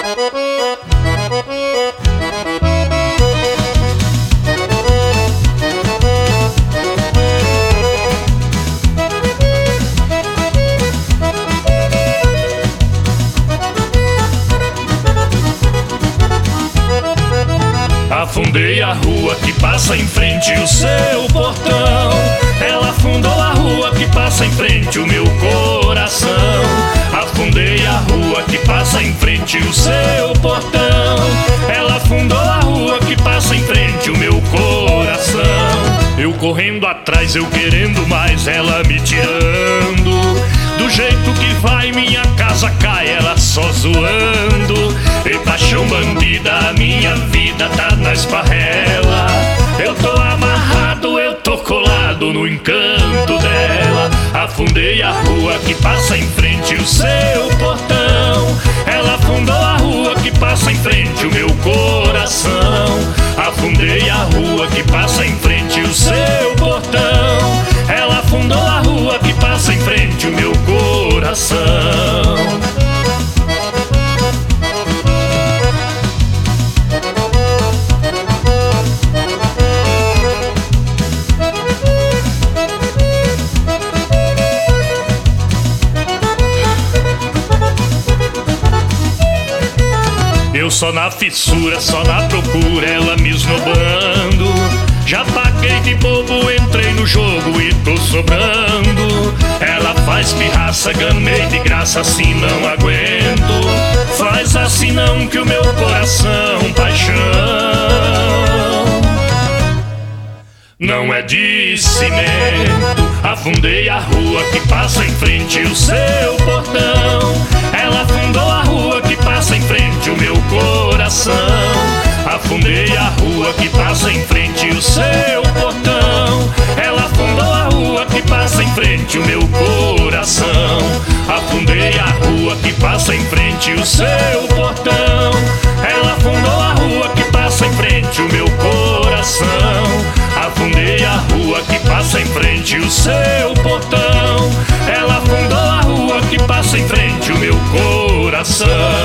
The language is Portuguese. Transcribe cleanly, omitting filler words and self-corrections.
Afundei a rua que passa em frente o seu portão. Ela afundou a rua que passa em frente o meu coração. Afundei a rua que passa em frente o seu portão. Ela afundou a rua que passa em frente o meu coração. Eu correndo atrás, eu querendo mais, ela me tirando. Do jeito que vai, minha casa cai, ela só zoando. E paixão bandida, a minha vida tá na esparrela. Eu tô amarrado, eu tô colado no encanto dela. Afundei a rua que passa em frente o seu portão. Ela afundou a rua que passa em frente o meu coração. Afundei a rua que passa em frente o seu portão. Ela afundou a rua que passa em frente o meu coração. Eu só na fissura, só na procura, ela me esnobando. Já paguei de bobo, entrei no jogo e tô sobrando. Ela faz pirraça, ganhei de graça, assim não aguento. Faz assim não que o meu coração, paixão, não é de cimento. Afundei a rua que passa em frente o seu portão. Ela afundou a rua que passa em frente o meu coração. Afundei a rua que passa em frente o seu portão. Ela afundou a rua que passa em frente o meu coração. Afundei a rua que passa em frente o seu portão. Ela afundou a rua que passa em frente o meu coração. Afundei a rua que passa em frente o seu portão. Ela afundou a rua que passa em frente o meu coração.